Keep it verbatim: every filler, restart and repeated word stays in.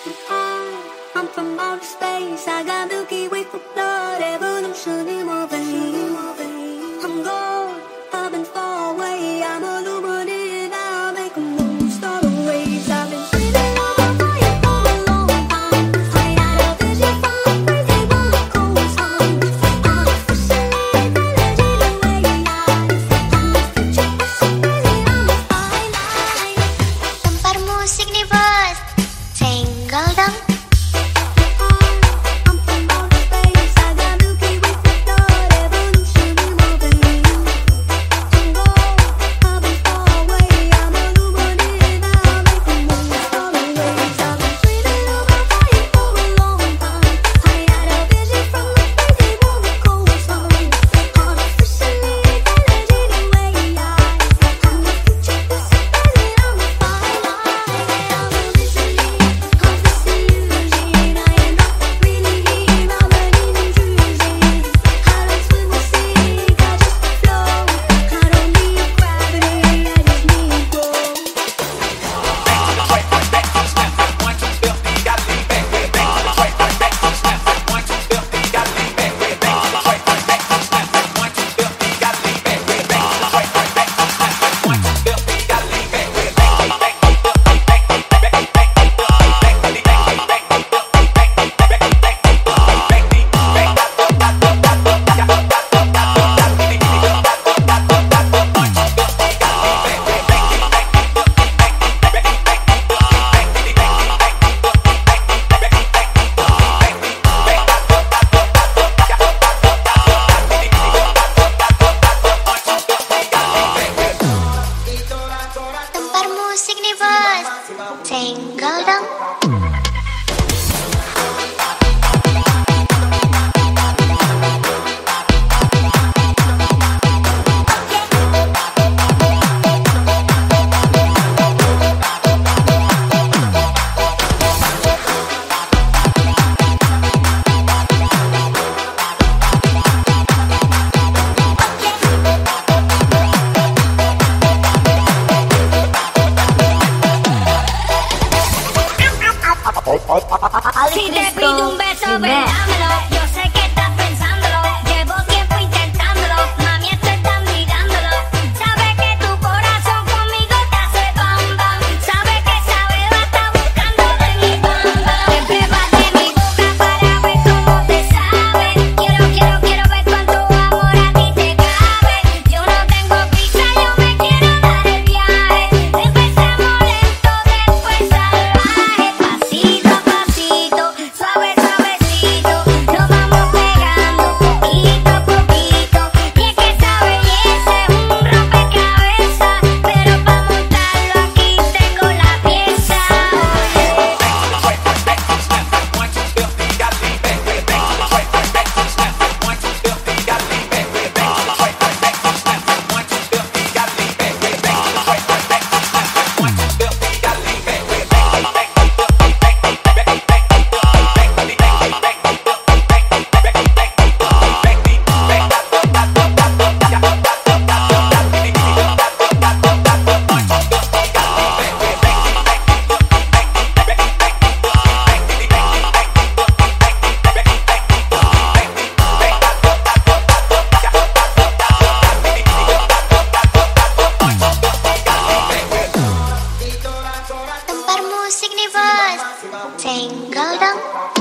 I'm from outer space. I got Milky Way for blood, evolution in my veins. I'm gold, I've been far away. I'm illuminated, I make a move, start a race. I've been breathing on my fire for a long time. I had a vision from a crazy roller coaster. I'm officially intelligent the way I am. The future is so crazy, I'm a fine line. Tempat musik nih bos, single dong. Musik nih bos, single dong. Si te pido un beso, ven, dámelo. Yo sé que estás pensándolo. Llevo tiempo intentándolo. Mami, esto estás mirándolo. Sabes que tu corazón conmigo te hace bam bam. Sabes que esa beba está buscando de mi bamba. Te pruebas de mi boca para ver cómo te sabe. Quiero, quiero, quiero ver cuánto amor a ti te cabe. Yo no tengo prisa, yo me quiero dar el viaje. Empezamos lento, después salvaje. Pasito a pasito, suave, suavecito, nos vamos pegando poquito a poquito. Y es que esa belleza es un rompecabezas, pero para montarlo aquí tengo la pieza. Tempat musik nih bos, single dong.